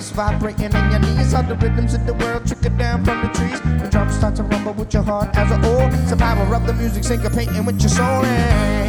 bass vibrating in your knees. How the rhythms of the world trickle down from the trees. The drums start to rumble with your heart as a whole. It's the power of the music syncopating with your soul.